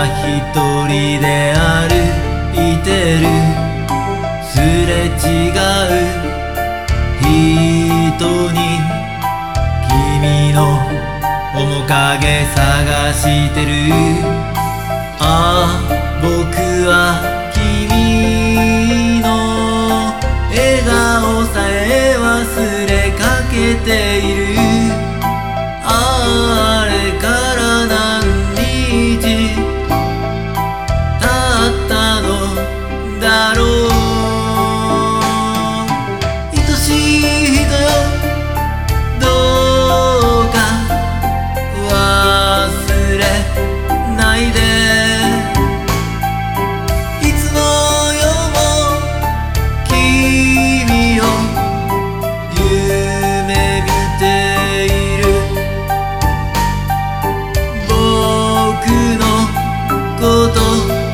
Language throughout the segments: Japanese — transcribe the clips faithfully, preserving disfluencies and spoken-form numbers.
だ一人で歩いてる、すれ違う人に君の面影探してる。ああ僕は君の笑顔さえ忘れかけている。あれから何日経ったのだろう。愛しい人よ、どうか忘れないで。いつの夜も君を夢見ている。僕のこと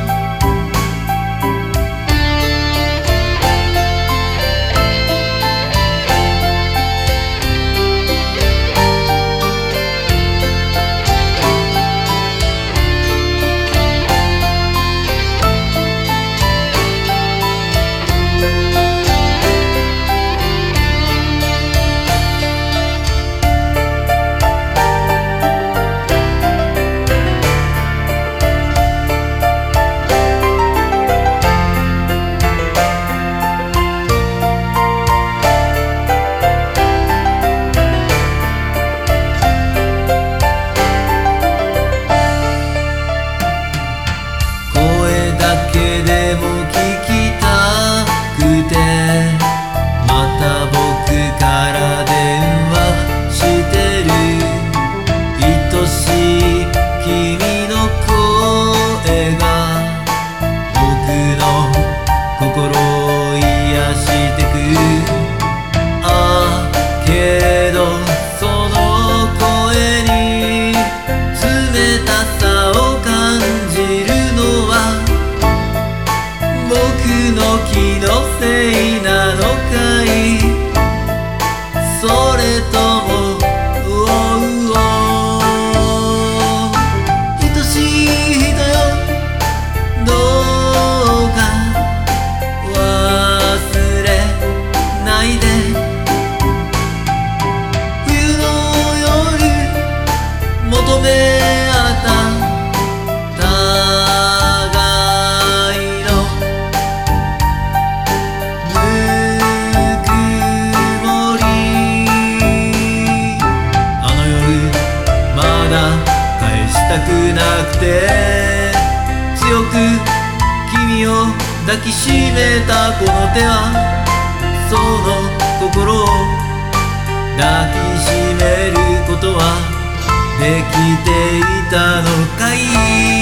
心を癒してく。ああけどその声に冷たさを感じるのは僕の気のせいなのかい。それともうおうお愛しい人よ、どうか忘れないで。冬の夜求め合った互いのぬくもり。あの夜まだ返したくなくて、強く君を抱きしめたこの手はその心を抱きしめることはできていたのかい。